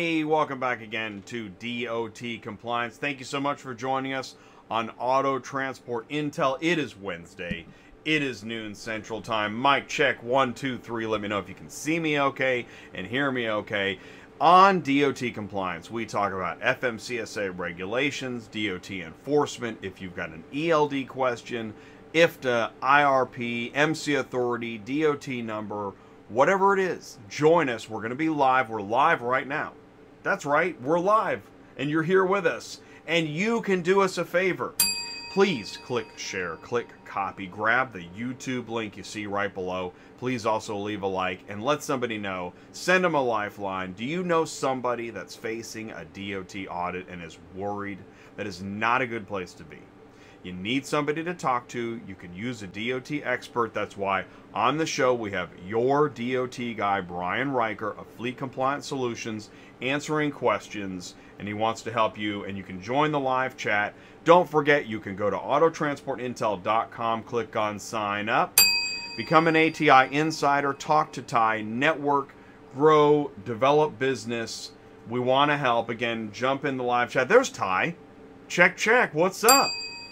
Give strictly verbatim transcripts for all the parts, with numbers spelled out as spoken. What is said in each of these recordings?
Hey, welcome back again to D O T Compliance. Thank you so much for joining us on Auto Transport Intel. It is Wednesday. It is noon Central Time. Mic check, one, two, three. Let me know if you can see me okay and hear me okay. On D O T Compliance, we talk about F M C S A regulations, D O T enforcement. If you've got an E L D question, I F T A, I R P, M C Authority, D O T number, whatever it is, join us. We're going to be live. We're live right now. That's right. We're live. And you're here with us. And you can do us a favor. Please click share, click copy, grab the YouTube link you see right below. Please also leave a like and let somebody know. Send them a lifeline. Do you know somebody that's facing a D O T audit and is worried? That is not a good place to be. You need somebody to talk to. You can use a D O T expert. That's why on the show we have your D O T guy, Brian Riker of Fleet Compliance Solutions, answering questions, and he wants to help you, and you can join the live chat. Don't forget, you can go to auto transport intel dot com, click on sign up, become an A T I insider, talk to Ty, network, grow, develop business. We want to help. Again, jump in the live chat. There's Ty. Check, check. What's up?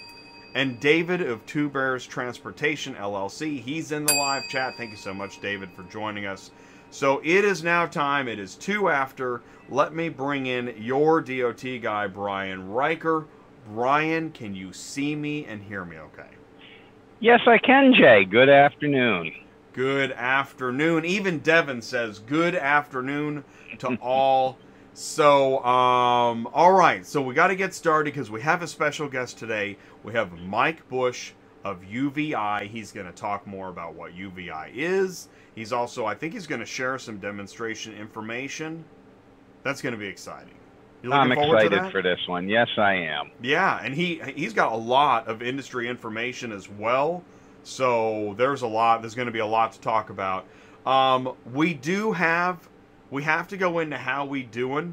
And David of Two Bears Transportation, L L C. He's in the live chat. Thank you so much, David, for joining us. So it is now time. It is two after. Let me bring in your D O T guy, Brian Riker. Brian, can you see me and hear me okay? Yes, I can, Jay. Good afternoon. Good afternoon. Even Devin says good afternoon to all. So, um, all right. So we got to get started because we have a special guest today. We have Mike Bush of U V I. He's going to talk more about what U V I is. He's also, I think he's going to share some demonstration information. That's going to be exciting. You looking I'm forward excited to that? for this one. Yes, I am. Yeah, and he, he's got a lot of industry information as well. So there's a lot, there's going to be a lot to talk about. Um, we do have, we have to go into how we doing.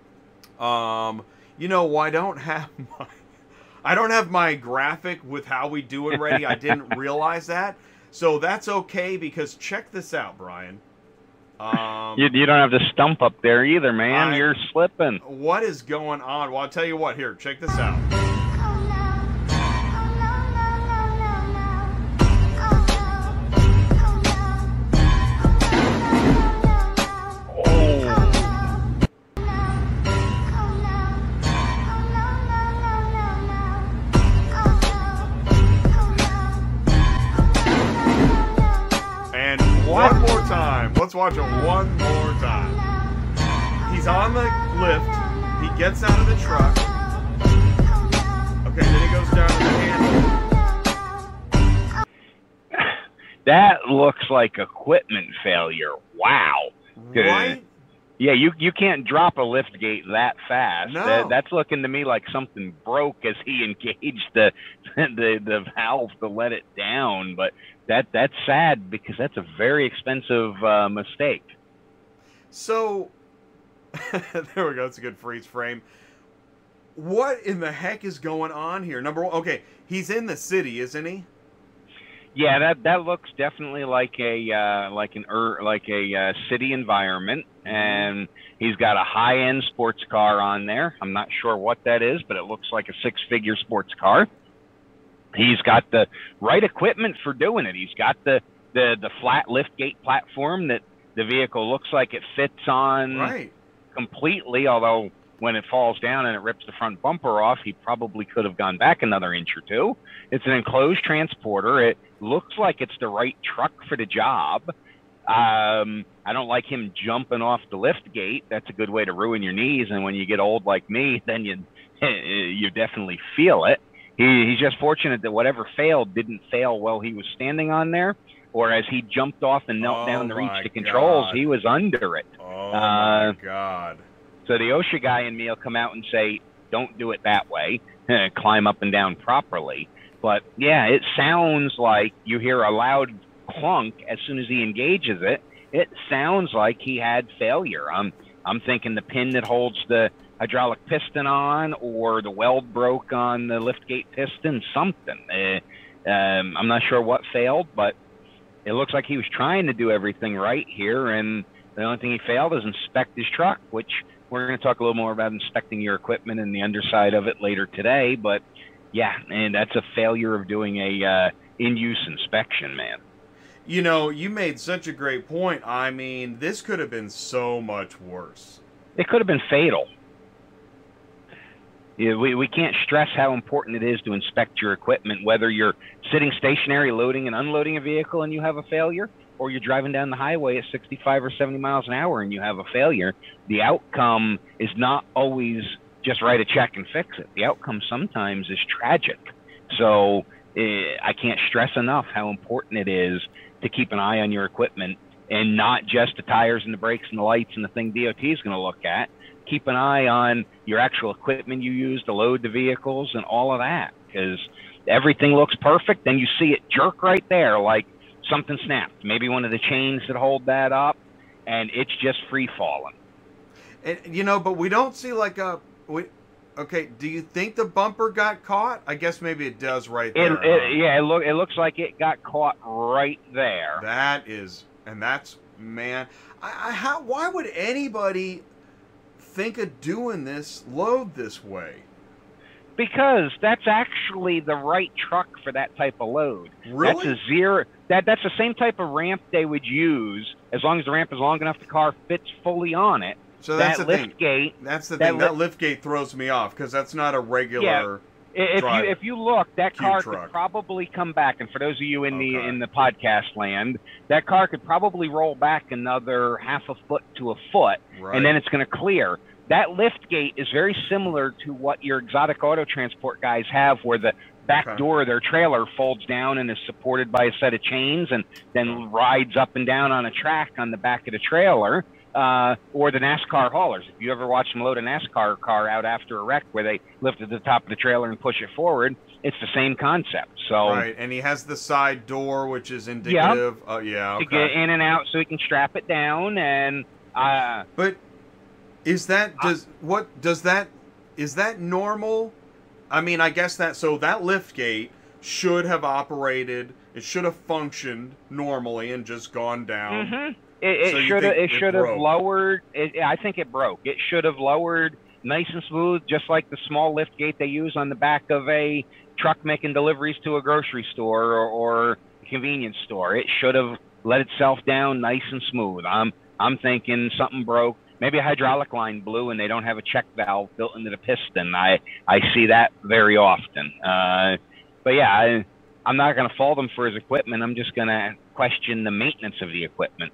Um, you know, I don't have my, I don't have my graphic with how we doing ready. I didn't realize that. So that's okay because check this out, Brian. Um, you, you don't have the stump up there either, man. I, You're slipping. What is going on? Well, I'll tell you what. Here, check this out. One more time. Let's watch it one more time. He's on the lift. He gets out of the truck. Okay, then he goes down to the handle. That looks like equipment failure. Wow. Right? Yeah, you you can't drop a lift gate that fast. No. That, that's looking to me like something broke as he engaged the the the valve to let it down. But that that's sad because that's a very expensive uh, mistake. So there we go. It's a good freeze frame. What in the heck is going on here? Number one, okay, he's in the city, isn't he? Yeah, that that looks definitely like a uh, like an ur, like a uh, city environment, and he's got a high-end sports car on there. I'm not sure what that is, but it looks like a six-figure sports car. He's got the right equipment for doing it. He's got the the the flat lift gate platform that the vehicle looks like it fits on right. completely. Although when it falls down and it rips the front bumper off, he probably could have gone back another inch or two. It's an enclosed transporter. It looks like it's the right truck for the job. Um, I don't like him jumping off the lift gate. That's a good way to ruin your knees. And when you get old like me, then you you definitely feel it. He, he's just fortunate that whatever failed didn't fail while he was standing on there, or as he jumped off and knelt Oh down to reach my the controls, God. he was under it. Oh, Uh, my God. So the OSHA guy in me will come out and say, don't do it that way, climb up and down properly. But, yeah, it sounds like you hear a loud clunk as soon as he engages it. It sounds like he had failure. I'm, I'm thinking the pin that holds the hydraulic piston on, or the weld broke on the liftgate piston, something. Uh, um, I'm not sure what failed, but it looks like he was trying to do everything right here, and the only thing he failed is inspect his truck, which we're going to talk a little more about inspecting your equipment and the underside of it later today. But yeah, and that's a failure of doing a uh, in-use inspection, man. You know, you made such a great point. I mean, this could have been so much worse. It could have been fatal. Yeah, we, we can't stress how important it is to inspect your equipment, whether you're sitting stationary loading and unloading a vehicle and you have a failure, or you're driving down the highway at sixty-five or seventy miles an hour and you have a failure. The outcome is not always just write a check and fix it. The outcome sometimes is tragic. So eh, I can't stress enough how important it is to keep an eye on your equipment, and not just the tires and the brakes and the lights and the thing D O T is going to look at. Keep an eye on your actual equipment you use to load the vehicles and all of that, because everything looks perfect. Then you see it jerk right there, like something snapped. Maybe one of the chains that hold that up, and it's just free falling. And you know, but we don't see like a we. Okay, do you think the bumper got caught? I guess maybe it does right there. It, it, yeah, it look it looks like it got caught right there. That is, and that's man. I, I how why would anybody think of doing this load this way? Because that's actually the right truck for that type of load. Really? That's a zero. That that's the same type of ramp they would use, as long as the ramp is long enough, the car fits fully on it. So that's that the lift thing. gate. That's the that thing. Li- that lift gate throws me off because that's not a regular. Yeah. If drive. you if you look, that Cube car truck. could probably come back. And for those of you in the Okay. in the podcast land, that car could probably roll back another half a foot to a foot, Right. and then it's going to clear. That lift gate is very similar to what your exotic auto transport guys have, where the back Okay. door of their trailer folds down and is supported by a set of chains and then rides up and down on a track on the back of the trailer. Uh, or the NASCAR haulers. If you ever watch them load a NASCAR car out after a wreck where they lift at the top of the trailer and push it forward, it's the same concept. So Right, and he has the side door, which is indicative. Oh, yeah, to okay. get in and out so he can strap it down. And uh, But is that does what does that is that normal? I mean, I guess that so that lift gate should have operated. It should have functioned normally and just gone down. mhm. it, So it you should have think it it should have broke? lowered. It, I think it broke. It should have lowered nice and smooth, just like the small lift gate they use on the back of a truck making deliveries to a grocery store or, or a convenience store. It should have let itself down nice and smooth. I'm I'm thinking something broke. Maybe a hydraulic line blew and they don't have a check valve built into the piston. I I see that very often. Uh, but yeah, I, I'm not going to fault him for his equipment. I'm just going to question the maintenance of the equipment.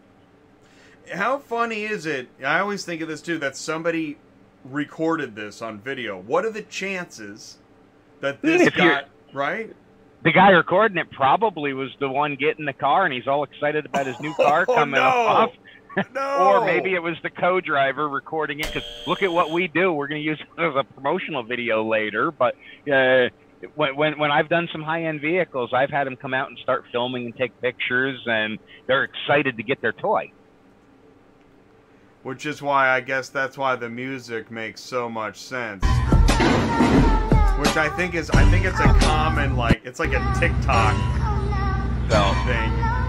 How funny is it? I always think of this too, that somebody recorded this on video. What are the chances that this If you're- got right? The guy recording it probably was the one getting the car, and he's all excited about his new car Oh, coming no. off. No. Or maybe it was the co-driver recording it, because look at what we do. We're going to use it as a promotional video later. But uh, when, when when I've done some high-end vehicles, I've had them come out and start filming and take pictures, and they're excited to get their toy. Which is why I guess that's why the music makes so much sense. Which I think is I think it's a common like it's like a TikTok So thing.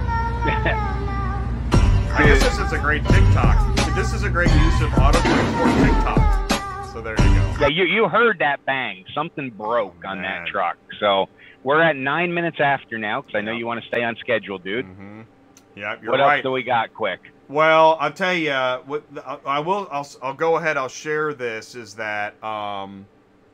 I guess this is a great TikTok. This is a great use of auto transport TikTok. So there you go. yeah, you you heard that bang. Something broke Oh, on man. that truck. So we're at nine minutes after now, because I know Yeah. you want to stay on schedule, dude. Mm-hmm. Yeah, you're What right. else do we got, quick? Well, I'll tell you. Uh, what I, I will. I'll, I'll go ahead. I'll share this. Is that um,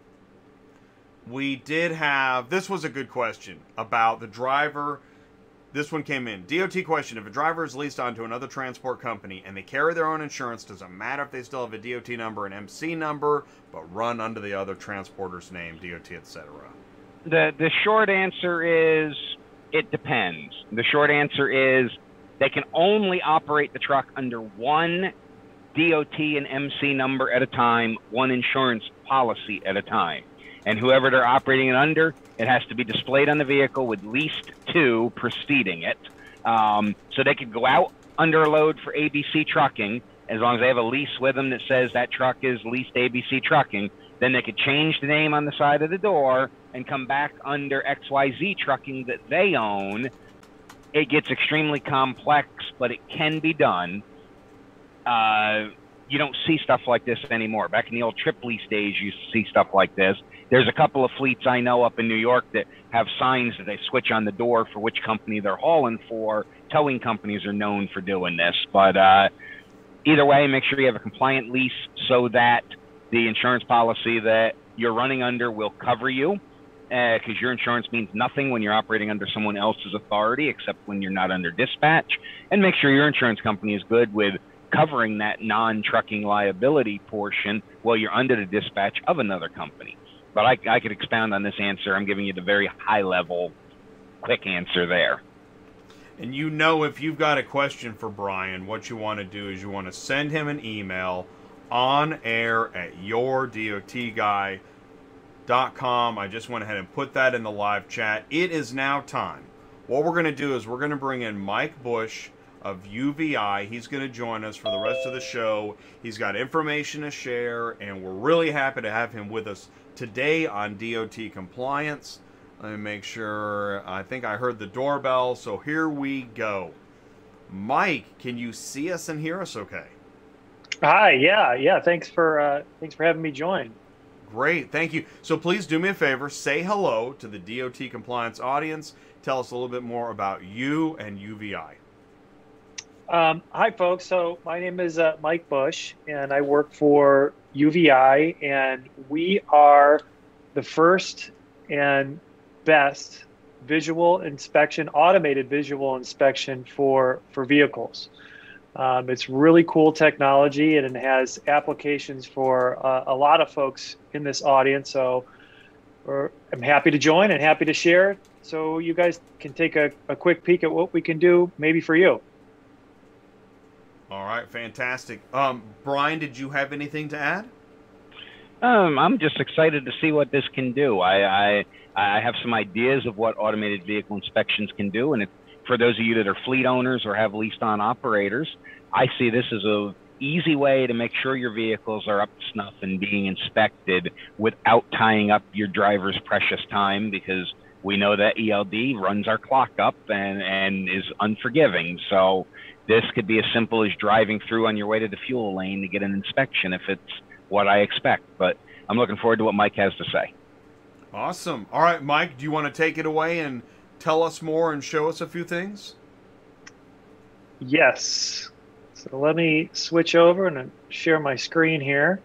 we did have. This was a good question about the driver. This one came in. D O T question: if a driver is leased onto another transport company and they carry their own insurance, does it matter if they still have a D O T number and M C number, but run under the other transporter's name, D O T, et cetera? The the short answer is it depends. The short answer is they can only operate the truck under one D O T and M C number at a time, one insurance policy at a time. And whoever they're operating it under, it has to be displayed on the vehicle with at least two preceding it. Um, so they could go out under a load for A B C Trucking, as long as they have a lease with them that says that truck is leased A B C Trucking. Then they could change the name on the side of the door and come back under X Y Z Trucking that they own. It gets extremely complex, but it can be done. Uh, you don't see stuff like this anymore. Back in the old trip lease days, you used to see stuff like this. There's a couple of fleets I know up in New York that have signs that they switch on the door for which company they're hauling for. Towing companies are known for doing this. But uh, either way, make sure you have a compliant lease so that the insurance policy that you're running under will cover you, because uh, your insurance means nothing when you're operating under someone else's authority, except when you're not under dispatch. And make sure your insurance company is good with covering that non-trucking liability portion while you're under the dispatch of another company. But I, I could expound on this answer. I'm giving you the very high-level, quick answer there. And you know, if you've got a question for Brian, what you want to do is you want to send him an email on air at your dot guy dot com. I just went ahead and put that in the live chat. It is now time. What we're going to do is we're going to bring in Mike Bush of U V I. He's going to join us for the rest of the show. He's got information to share, and we're really happy to have him with us today on D O T Compliance. Let me make sure. I think I heard the doorbell, so here we go. Mike, can you see us and hear us okay? Hi, yeah, yeah. Thanks for uh, thanks for having me join. Great, thank you. So please do me a favor, say hello to the D O T Compliance audience. Tell us a little bit more about you and U V I. Um, hi, folks. So my name is uh, Mike Bush, and I work for U V I, and we are the first and best visual inspection, automated visual inspection for, for vehicles. Um, it's really cool technology, and it has applications for uh, a lot of folks in this audience. So we're, I'm happy to join and happy to share, so you guys can take a, a quick peek at what we can do maybe for you. All right, fantastic. Um, Brian, did you have anything to add? Um, I'm just excited to see what this can do. I, I I have some ideas of what automated vehicle inspections can do, and if, for those of you that are fleet owners or have leased on operators, I see this as a easy way to make sure your vehicles are up to snuff and being inspected without tying up your driver's precious time, because we know that E L D runs our clock up and, and is unforgiving. So this could be as simple as driving through on your way to the fuel lane to get an inspection if it's what I expect. But I'm looking forward to what Mike has to say. Awesome. All right, Mike, do you want to take it away and tell us more and show us a few things? Yes. So let me switch over and share my screen here.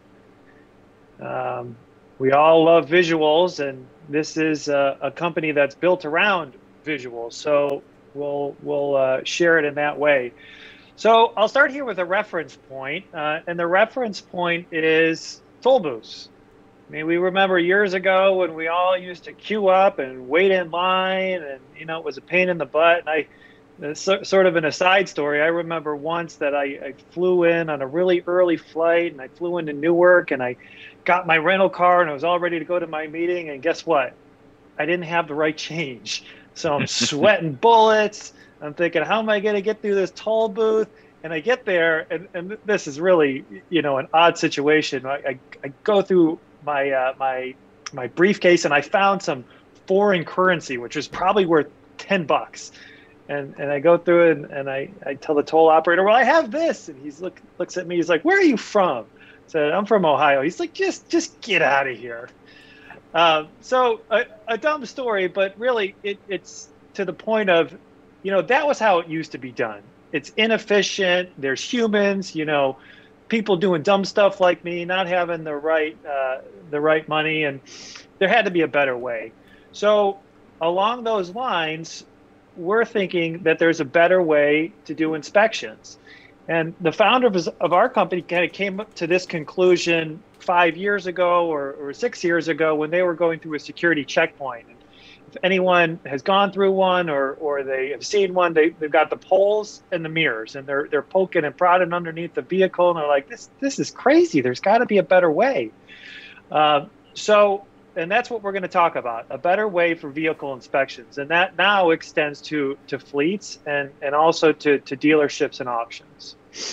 Um, we all love visuals, and this is a, a company that's built around visuals. So we'll, we'll uh, share it in that way. So I'll start here with a reference point, uh, and the reference point is toll booths. I mean, we remember years ago when we all used to queue up and wait in line, and, you know, it was a pain in the butt. And I, so, sort of an aside story, I remember once that I, I flew in on a really early flight, and I flew into Newark, and I got my rental car, and I was all ready to go to my meeting, and guess what? I didn't have the right change. So I'm sweating bullets. I'm thinking, how am I going to get through this toll booth? And I get there, and, and this is really, you know, an odd situation. I, I, I go through my uh, my my briefcase, and I found some foreign currency, which was probably worth ten bucks. And and I go through it, and, and I, I tell the toll operator, well, I have this. And he's look looks at me. He's like, where are you from? I said, I'm from Ohio. He's like, just just get out of here. Um, so a, a dumb story, but really it, it's to the point of, you know, that was how it used to be done. It's inefficient. There's humans, you know, people doing dumb stuff like me, not having the right uh, the right money, and there had to be a better way. So along those lines, we're thinking that there's a better way to do inspections. And the founder of, of our company kind of came up to this conclusion five years ago or, or six years ago when they were going through a security checkpoint. And if anyone has gone through one or, or they have seen one, they, they've got the poles and the mirrors, and they're, they're poking and prodding underneath the vehicle, and they're like, this, this is crazy. There's got to be a better way. Uh, so, and that's what we're going to talk about, a better way for vehicle inspections. And that now extends to, to fleets and, and also to, to dealerships and auctions.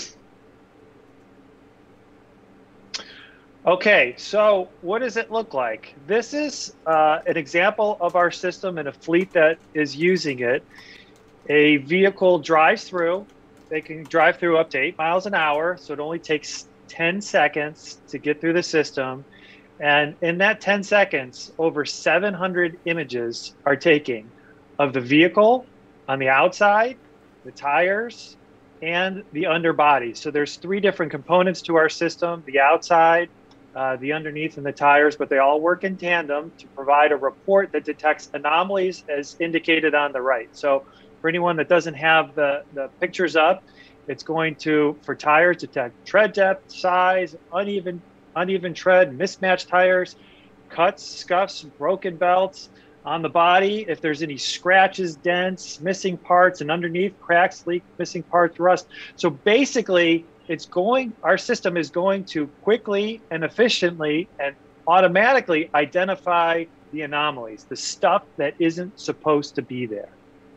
Okay, so what does it look like? This is uh, an example of our system in a fleet that is using it. A vehicle drives through, they can drive through up to eight miles an hour, so it only takes ten seconds to get through the system. And in that ten seconds, over seven hundred images are taken of the vehicle on the outside, the tires, and the underbody. So there's three different components to our system: the outside, uh, the underneath, and the tires, but they all work in tandem to provide a report that detects anomalies as indicated on the right. So for anyone that doesn't have the, the pictures up, it's going to, for tires, detect tread depth, size, uneven, uneven tread, mismatched tires, cuts, scuffs, broken belts. On the body, if there's any scratches, dents, missing parts, and underneath, cracks, leaks, missing parts, rust. So basically, it's going, our system is going to quickly and efficiently and automatically identify the anomalies, the stuff that isn't supposed to be there.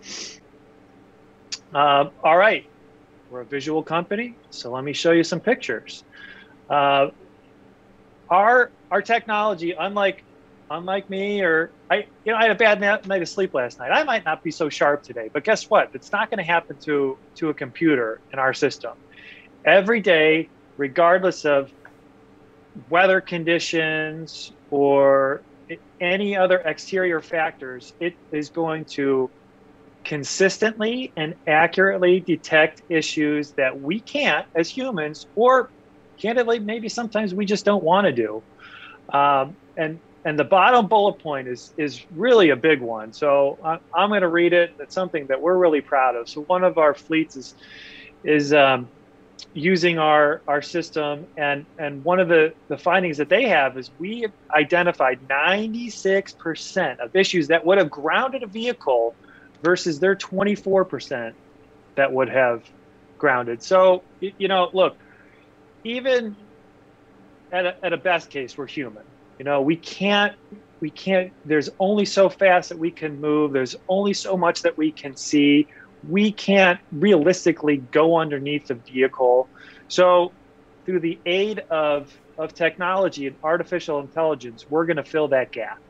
Um, all right, we're a visual company, so let me show you some pictures. Uh, our our technology, unlike unlike me, or I, you know, I had a bad night of sleep last night. I might not be so sharp today, but guess what? It's not going to happen to to a computer in our system. Every day, regardless of weather conditions or any other exterior factors, it is going to consistently and accurately detect issues that we can't as humans, or candidly, maybe sometimes we just don't want to do. Um, and and the bottom bullet point is is really a big one. So I, I'm going to read it. It's something that we're really proud of. So one of our fleets is is um, using our our system, and and one of the the findings that they have is we have identified ninety-six percent of issues that would have grounded a vehicle versus their twenty-four percent that would have grounded. So, you know, look, even at a, at a best case, we're human. You know, we can't, we can't, there's only so fast that we can move. There's only so much that we can see. We can't realistically go underneath the vehicle. So through the aid of, of technology and artificial intelligence, we're going to fill that gap.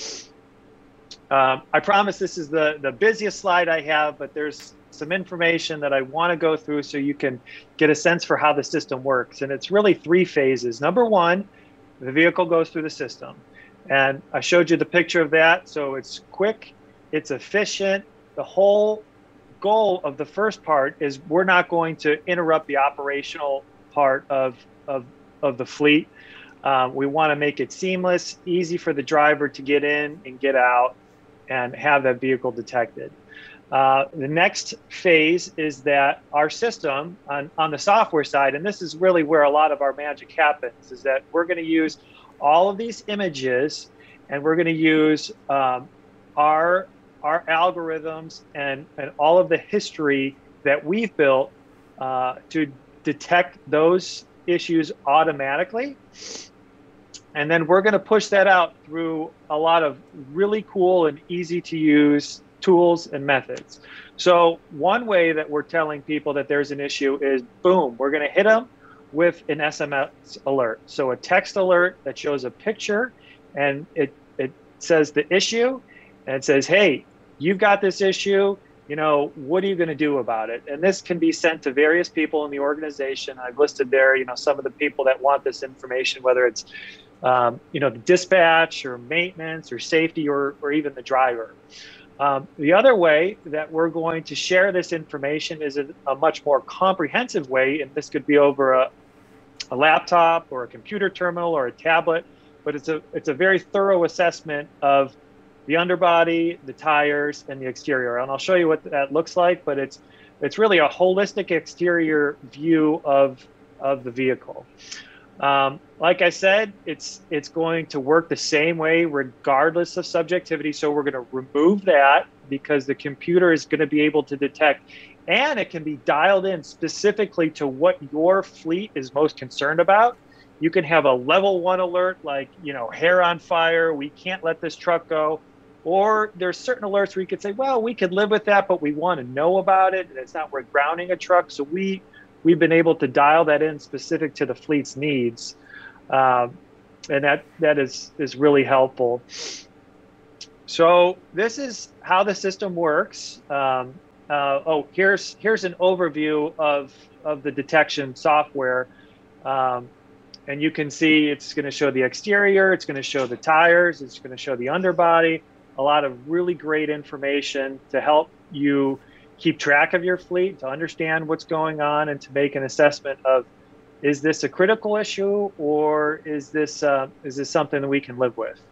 Um, I promise this is the, the busiest slide I have, but there's some information that I want to go through so you can get a sense for how the system works. And it's really three phases. Number one, the vehicle goes through the system. And I showed you the picture of that. So it's quick, it's efficient. The whole goal of the first part is we're not going to interrupt the operational part of, of, of the fleet. Um, we want to make it seamless, easy for the driver to get in and get out and have that vehicle detected. Uh, the next phase is that our system on, on the software side, and this is really where a lot of our magic happens, is that we're going to use all of these images, and we're going to use um, our, our algorithms and, and all of the history that we've built uh, to detect those issues automatically. And then we're going to push that out through a lot of really cool and easy to use tools and methods. So one way that we're telling people that there's an issue is, boom, we're going to hit them with an S M S alert. So a text alert that shows a picture, and it, it says the issue, and it says, hey, you've got this issue. You know, what are you going to do about it? And this can be sent to various people in the organization. I've listed there, you know, some of the people that want this information, whether it's, um, you know, the dispatch or maintenance or safety, or, or even the driver. Um, the other way that we're going to share this information is a, a much more comprehensive way, and this could be over a, a laptop or a computer terminal or a tablet, but it's a, it's a very thorough assessment of the underbody, the tires, and the exterior. And I'll show you what that looks like, but it's, it's really a holistic exterior view of, of the vehicle. Um, like I said, it's it's going to work the same way regardless of subjectivity. So we're going to remove that because the computer is going to be able to detect, and it can be dialed in specifically to what your fleet is most concerned about. You can have a level one alert, like, you know, hair on fire, we can't let this truck go. Or there's certain alerts where you could say, well, we could live with that, but we want to know about it, and it's not worth grounding a truck. So we We've been able to dial that in specific to the fleet's needs, um, and that that is is really helpful. So this is how the system works. Um, uh, oh, here's here's an overview of of the detection software, um, and you can see it's going to show the exterior, it's going to show the tires, it's going to show the underbody. A lot of really great information to help you keep track of your fleet, to understand what's going on, and to make an assessment of, is this a critical issue, or is this uh, is this something that we can live with?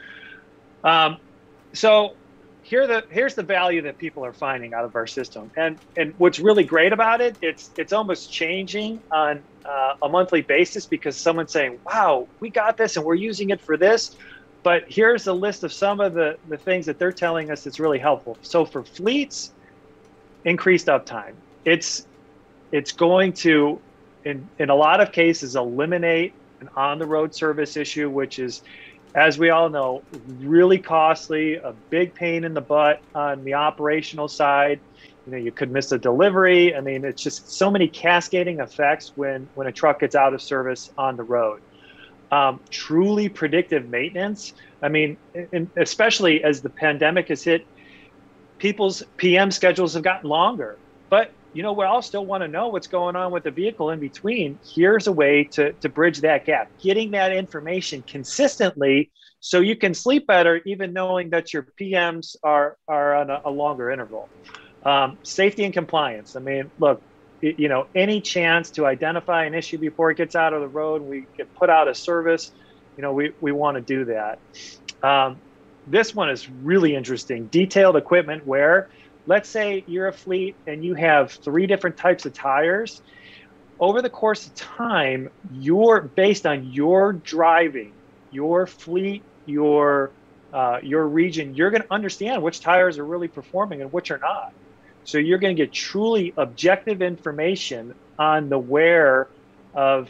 Um, so here the here's the value that people are finding out of our system, and and what's really great about it, it's it's almost changing on uh, a monthly basis, because someone's saying, "Wow, we got this, and we're using it for this." But here's a list of some of the the things that they're telling us that's really helpful. So for fleets, increased uptime. It's it's going to, in in a lot of cases, eliminate an on-the-road service issue, which is, as we all know, really costly, a big pain in the butt on the operational side. You know, you could miss a delivery. I mean, it's just so many cascading effects when, when a truck gets out of service on the road. Um, truly predictive maintenance. I mean, and especially as the pandemic has hit, people's P M schedules have gotten longer. But, you know, we all still want to know what's going on with the vehicle in between. Here's a way to, to bridge that gap, getting that information consistently so you can sleep better, even knowing that your P Ms are, are on a, a longer interval. Um, safety and compliance. I mean, look, you know, any chance to identify an issue before it gets out of the road, we can put out a service, you know, we, we want to do that. Um, this one is really interesting. Detailed equipment wear. Let's say you're a fleet and you have three different types of tires. Over the course of time, you're based on your driving, your fleet, your uh, your region, you're going to understand which tires are really performing and which are not. So you're going to get truly objective information on the wear of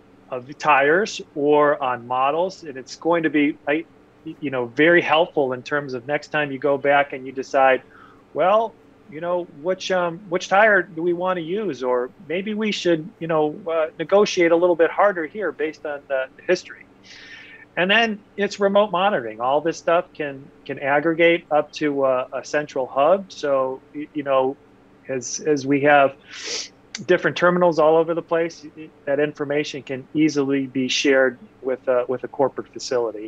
of tires or on models, and it's going to be, you know, very helpful in terms of next time you go back and you decide, well, you know, which um, which tire do we want to use, or maybe we should, you know, uh, negotiate a little bit harder here based on the history. And then it's remote monitoring. All this stuff can can aggregate up to a, a central hub. So, you know, as as we have different terminals all over the place, that information can easily be shared with uh, with a corporate facility.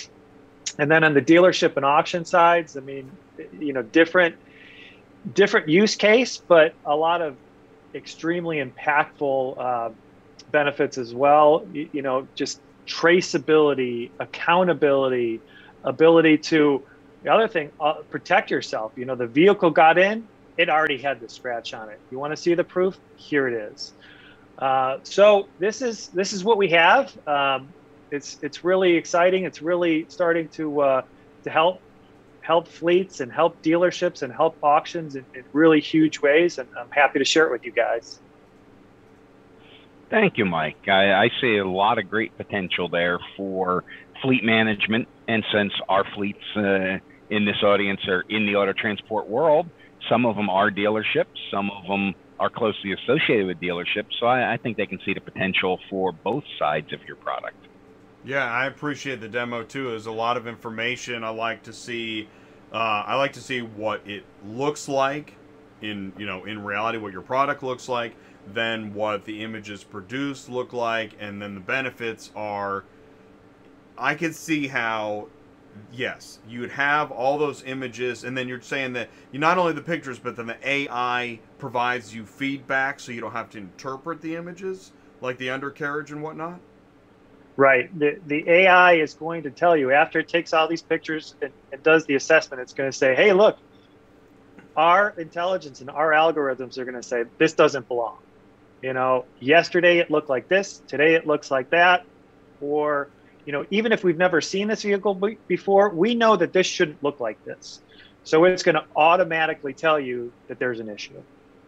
And then on the dealership and auction sides, I mean, you know, different different use case, but a lot of extremely impactful uh, benefits as well. You, you know, just traceability, accountability, ability to, the other thing, uh, protect yourself. You know, the vehicle got in, it already had the scratch on it. You want to see the proof? Here it is. Uh, so this is this is what we have. Um, it's it's really exciting. It's really starting to uh, to help help fleets and help dealerships and help auctions in, in really huge ways. And I'm happy to share it with you guys. Thank you, Mike. I, I see a lot of great potential there for fleet management. And since our fleets uh, in this audience are in the auto transport world, some of them are dealerships, some of them are closely associated with dealerships. So I, I think they can see the potential for both sides of your product. Yeah, I appreciate the demo too. There's a lot of information. I like to see, uh, I like to see what it looks like in, you know, in reality, what your product looks like, then what the images produced look like, and then the benefits are, I could see how, yes, you'd have all those images, and then you're saying that you not only the pictures, but then the A I provides you feedback so you don't have to interpret the images, like the undercarriage and whatnot? Right. The, the A I is going to tell you, after it takes all these pictures and, and does the assessment, it's going to say, hey, look, our intelligence and our algorithms are going to say, this doesn't belong. You know, yesterday it looked like this, today it looks like that. Or, you know, even if we've never seen this vehicle be before, we know that this shouldn't look like this. So it's going to automatically tell you that there's an issue.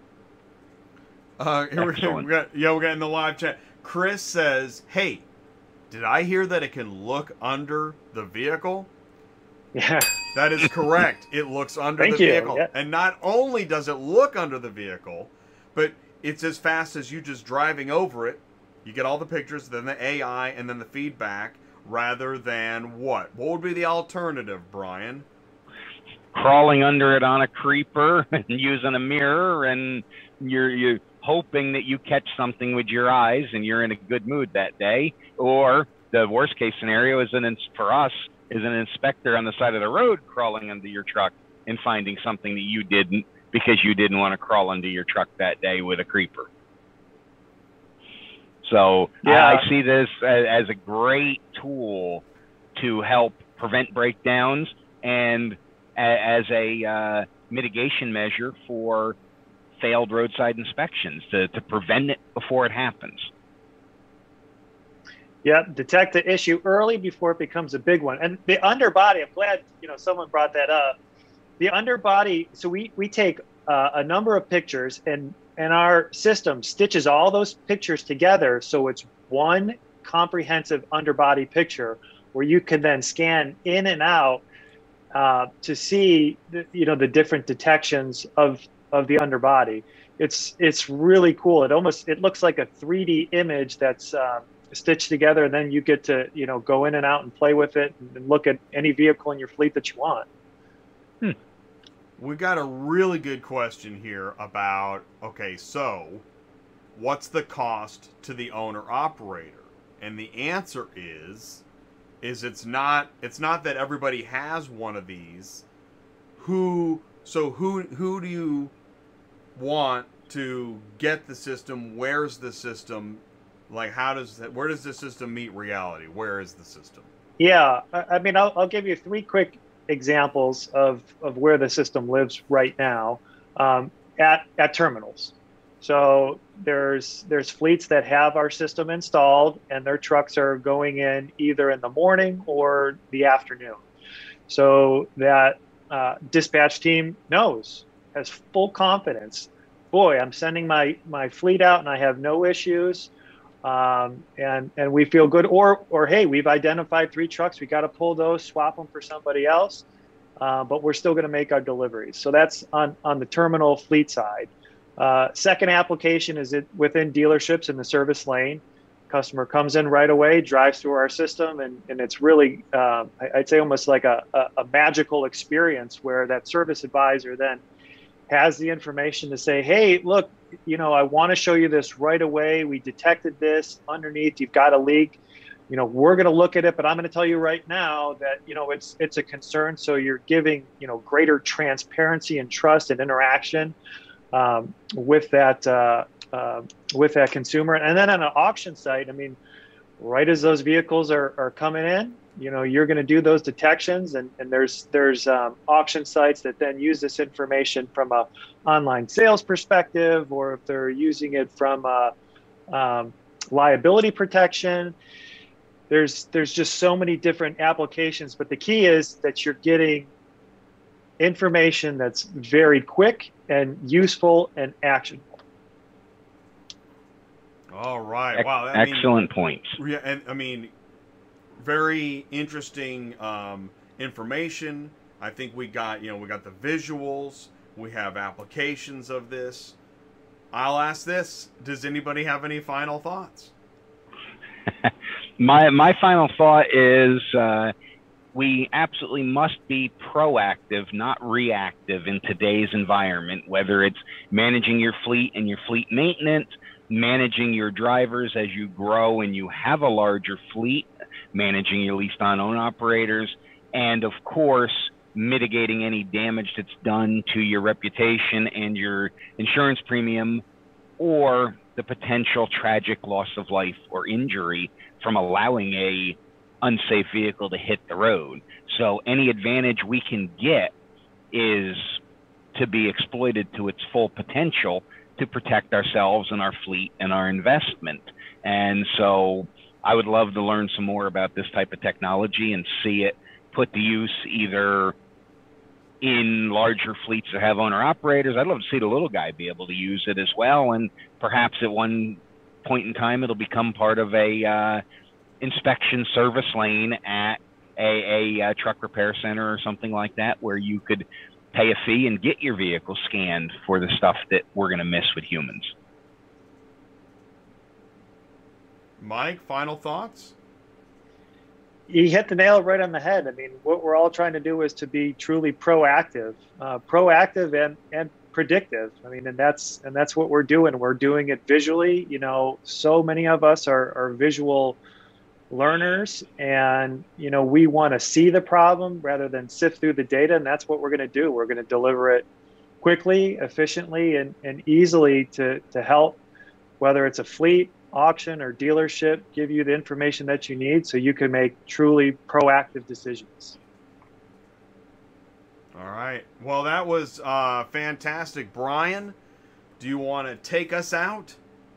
Uh, here we, we got, yeah, we got in the live chat. Chris says, hey, did I hear that it can look under the vehicle? Yeah. That is correct. It looks under Thank the you. vehicle. Yeah. And not only does it look under the vehicle, but it's as fast as you just driving over it. You get all the pictures, then the A I, and then the feedback, rather than what? What would be the alternative, Brian? crawling under it on a creeper and using a mirror, and you're you're hoping that you catch something with your eyes and you're in a good mood that day. Or the worst case scenario is an for us is an inspector on the side of the road crawling under your truck and finding something that you didn't, because you didn't want to crawl under your truck that day with a creeper. So yeah. I, I see this as, as a great tool to help prevent breakdowns and a, as a uh, mitigation measure for failed roadside inspections to, to prevent it before it happens. Yeah, detect the issue early before it becomes a big one. And the underbody, I'm glad you know someone brought that up. The underbody, so we, we take uh, a number of pictures, and, and our system stitches all those pictures together so it's one comprehensive underbody picture where you can then scan in and out uh, to see the, you know, the different detections of, of the underbody. It's, it's really cool. It almost, it looks like a three D image that's uh, stitched together, and then you get to, you know, go in and out and play with it and look at any vehicle in your fleet that you want. Hmm. We got a really good question here about, okay, so what's the cost to the owner operator? And the answer is, is it's not, it's not that everybody has one of these. Who, so who, who do you want to get the system? Where's the system? Like, how does that, where does the system meet reality? Where is the system? Yeah, I mean, I'll, I'll give you three quick examples of, of where the system lives right now um, at, at terminals. So there's there's fleets that have our system installed, and their trucks are going in either in the morning or the afternoon. So that uh, dispatch team knows, has full confidence. Boy, I'm sending my, my fleet out and I have no issues. Um, and, and we feel good, or, or, hey, we've identified three trucks. We got to pull those, swap them for somebody else. Uh, but we're still going to make our deliveries. So that's on, on the terminal fleet side. Uh, second application is it within dealerships in the service lane. Customer comes in right away, drives through our system, and, and it's really, uh, I'd say almost like a, a, a magical experience where that service advisor then has the information to say, hey, look, you know, I want to show you this right away. We detected this underneath. You've got a leak. You know, we're going to look at it, but I'm going to tell you right now that, you know, it's it's a concern. So you're giving, you know, greater transparency and trust and interaction um, with that uh, uh, with that consumer. And then on an auction site, I mean, right as those vehicles are, are coming in, you know, you're going to do those detections, and, and there's there's um, auction sites that then use this information from a online sales perspective, or if they're using it from a, um, liability protection. There's there's just so many different applications, but the key is that you're getting information that's very quick and useful and actionable. All right. Wow. I Excellent mean, points. Yeah, and I mean, very interesting um, information. I think we got, you know, we got the visuals. We have applications of this. I'll ask this: does anybody have any final thoughts? my my final thought is uh, we absolutely must be proactive, not reactive, in today's environment. Whether it's managing your fleet and your fleet maintenance, managing your drivers as you grow and you have a larger fleet, managing your leased on own operators, and of course, mitigating any damage that's done to your reputation and your insurance premium, or the potential tragic loss of life or injury from allowing a unsafe vehicle to hit the road. So any advantage we can get is to be exploited to its full potential to protect ourselves and our fleet and our investment. And so I would love to learn some more about this type of technology and see it put to use either in larger fleets that have owner operators. I'd love to see the little guy be able to use it as well. And perhaps at one point in time, it'll become part of a uh, inspection service lane at a, a, a truck repair center or something like that, where you could pay a fee and get your vehicle scanned for the stuff that we're going to miss with humans. Mike, final thoughts? you hit the nail right on the head. I mean, what we're all trying to do is to be truly proactive, uh, proactive and, and predictive. I mean, and that's and that's what we're doing. We're doing it visually. You know, so many of us are, are visual learners, and you know, we want to see the problem rather than sift through the data, and that's what we're going to do. We're going to deliver it quickly, efficiently, and, and easily to to help, whether it's a fleet, auction, or dealership, give you the information that you need so you can make truly proactive decisions. All right. Well, that was uh, fantastic. Brian, do you want to take us out?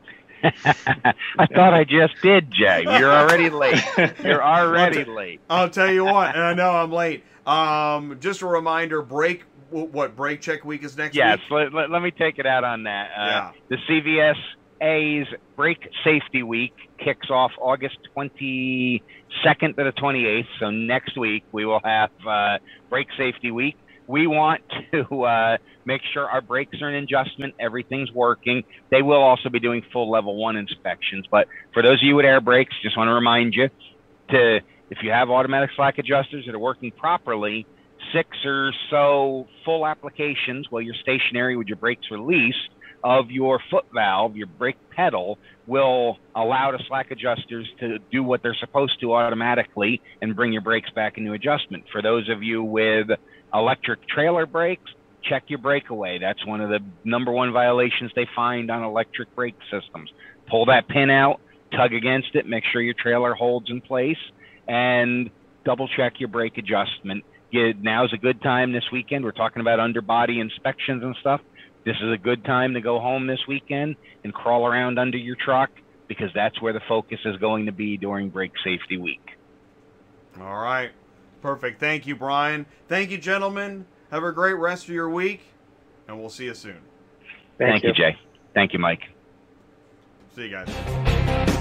I thought I just did, Jay. You're already late. You're already late. I'll tell you what, and I know I'm late. Um, just a reminder, break, what, Brake Check Week is next yes, week? Yes, let, let, let me take it out on that. Uh, yeah. The C V S A's Brake Safety Week kicks off August twenty-second to the twenty-eighth. So next week we will have uh, Brake Safety Week. We want to uh, make sure our brakes are in adjustment, everything's working. They will also be doing full level one inspections. But for those of you with air brakes, just want to remind you to, if you have automatic slack adjusters that are working properly, six or so full applications while you're stationary with your brakes released of your foot valve, your brake pedal, will allow the slack adjusters to do what they're supposed to automatically and bring your brakes back into adjustment. For those of you with electric trailer brakes, check your breakaway. That's one of the number one violations they find on electric brake systems. Pull that pin out, tug against it, make sure your trailer holds in place, and double check your brake adjustment. Get, now's a good time this weekend. We're talking about underbody inspections and stuff. This is a good time to go home this weekend and crawl around under your truck, because that's where the focus is going to be during Brake Safety Week. All right. Perfect. Thank you, Brian. Thank you, gentlemen. Have a great rest of your week, and we'll see you soon. Thank, Thank you. you, Jay. Thank you, Mike. See you guys.